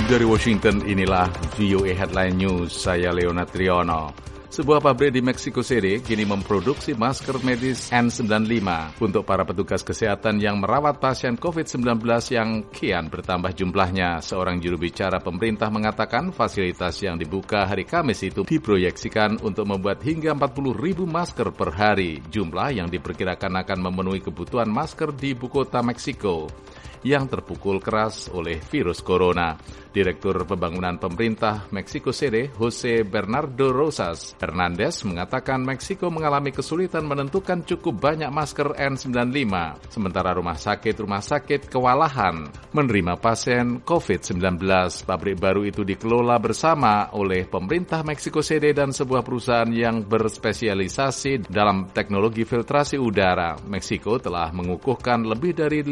Dari Washington, inilah VOA Headline News, saya Leonard Triono. Sebuah pabrik di Mexico City kini memproduksi masker medis N95 untuk para petugas kesehatan yang merawat pasien COVID-19 yang kian bertambah jumlahnya. Seorang juru bicara pemerintah mengatakan fasilitas yang dibuka hari Kamis itu diproyeksikan untuk membuat hingga 40.000 masker per hari, jumlah yang diperkirakan akan memenuhi kebutuhan masker di ibu kota Meksiko yang terpukul keras oleh virus corona. Direktur Pembangunan Pemerintah Meksiko City, Jose Bernardo Rosas Hernandez, mengatakan Meksiko mengalami kesulitan menentukan cukup banyak masker N95, sementara rumah sakit kewalahan menerima pasien COVID-19. Pabrik baru itu dikelola bersama oleh pemerintah Meksiko City dan sebuah perusahaan yang berspesialisasi dalam teknologi filtrasi udara. Meksiko telah mengukuhkan lebih dari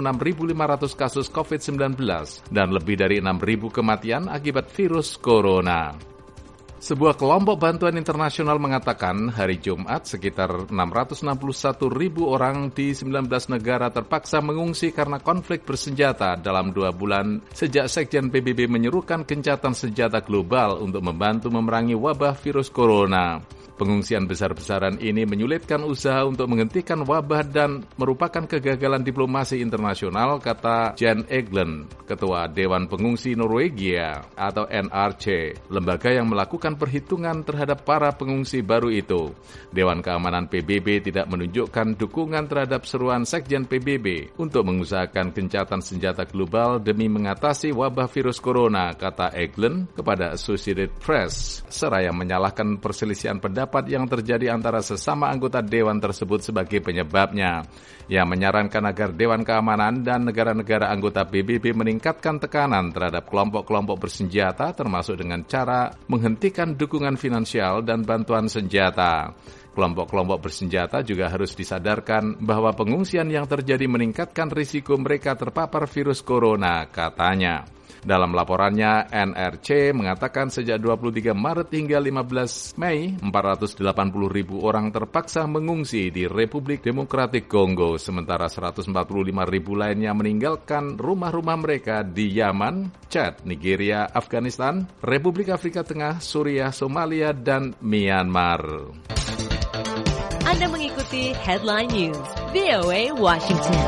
56.500 kasus COVID-19 dan lebih dari 6.000 kematian akibat virus corona. Sebuah kelompok bantuan internasional mengatakan hari Jumat sekitar 661.000 orang di 19 negara terpaksa mengungsi karena konflik bersenjata dalam 2 bulan sejak Sekjen PBB menyerukan gencatan senjata global untuk membantu memerangi wabah virus corona. Pengungsian besar-besaran ini menyulitkan usaha untuk menghentikan wabah dan merupakan kegagalan diplomasi internasional, kata Jan Egeland, Ketua Dewan Pengungsi Norwegia atau NRC, lembaga yang melakukan perhitungan terhadap para pengungsi baru itu. Dewan Keamanan PBB tidak menunjukkan dukungan terhadap seruan Sekjen PBB untuk mengusahakan gencatan senjata global demi mengatasi wabah virus corona, kata Egeland kepada Associated Press, seraya menyalahkan perselisihan pendapat yang terjadi antara sesama anggota Dewan tersebut sebagai penyebabnya. Ia menyarankan agar Dewan Keamanan dan negara-negara anggota PBB meningkatkan tekanan terhadap kelompok-kelompok bersenjata termasuk dengan cara menghentikan dukungan finansial dan bantuan senjata. Kelompok-kelompok bersenjata juga harus disadarkan bahwa pengungsian yang terjadi meningkatkan risiko mereka terpapar virus corona, katanya. Dalam laporannya, NRC mengatakan sejak 23 Maret hingga 15 Mei, 480.000 orang terpaksa mengungsi di Republik Demokratik Kongo, sementara 145.000 lainnya meninggalkan rumah-rumah mereka di Yaman, Chad, Nigeria, Afghanistan, Republik Afrika Tengah, Suriah, Somalia, dan Myanmar. Anda mengikuti Headline News, VOA Washington.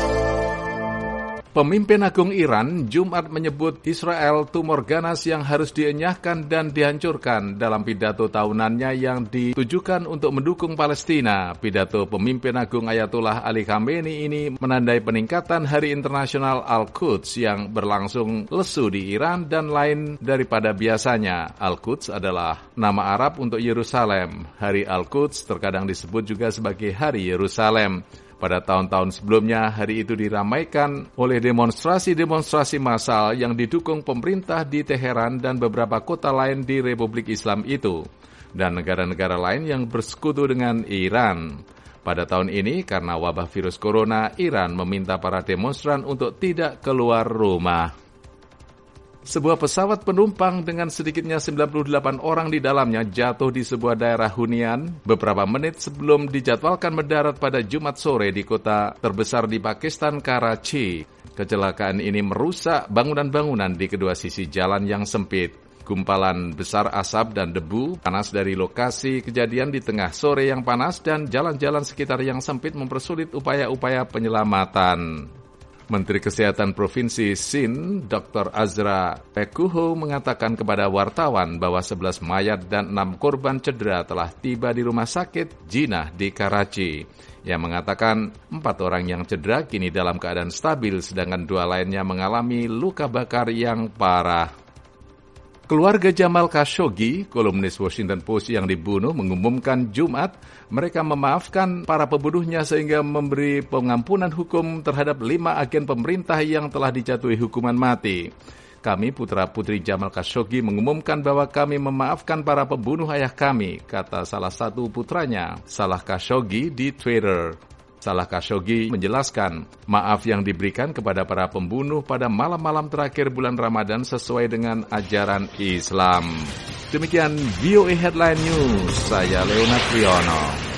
Pemimpin Agung Iran Jumat menyebut Israel tumor ganas yang harus dienyahkan dan dihancurkan dalam pidato tahunannya yang ditujukan untuk mendukung Palestina. Pidato pemimpin Agung Ayatollah Ali Khamenei ini menandai peningkatan Hari Internasional Al-Quds yang berlangsung lesu di Iran dan lain daripada biasanya. Al-Quds adalah nama Arab untuk Yerusalem. Hari Al-Quds terkadang disebut juga sebagai Hari Yerusalem. Pada tahun-tahun sebelumnya, hari itu diramaikan oleh demonstrasi-demonstrasi massal yang didukung pemerintah di Teheran dan beberapa kota lain di Republik Islam itu, dan negara-negara lain yang bersekutu dengan Iran. Pada tahun ini, karena wabah virus corona, Iran meminta para demonstran untuk tidak keluar rumah. Sebuah pesawat penumpang dengan sedikitnya 98 orang di dalamnya jatuh di sebuah daerah hunian beberapa menit sebelum dijadwalkan mendarat pada Jumat sore di kota terbesar di Pakistan, Karachi. Kecelakaan ini merusak bangunan-bangunan di kedua sisi jalan yang sempit. Gumpalan besar asap dan debu panas dari lokasi kejadian di tengah sore yang panas dan jalan-jalan sekitar yang sempit mempersulit upaya-upaya penyelamatan. Menteri Kesehatan Provinsi Sindh, Dr. Azra Pekuho, mengatakan kepada wartawan bahwa 11 mayat dan 6 korban cedera telah tiba di rumah sakit Jinnah di Karachi. Ia mengatakan 4 orang yang cedera kini dalam keadaan stabil, sedangkan 2 lainnya mengalami luka bakar yang parah. Keluarga Jamal Khashoggi, kolumnis Washington Post yang dibunuh, mengumumkan Jumat mereka memaafkan para pembunuhnya sehingga memberi pengampunan hukum terhadap 5 agen pemerintah yang telah dijatuhi hukuman mati. Kami, putra-putri Jamal Khashoggi, mengumumkan bahwa kami memaafkan para pembunuh ayah kami, kata salah satu putranya, Salah Khashoggi, di Twitter. Salah Khashoggi menjelaskan, maaf yang diberikan kepada para pembunuh pada malam-malam terakhir bulan Ramadan sesuai dengan ajaran Islam. Demikian VOA Headline News, saya Leonard Triono.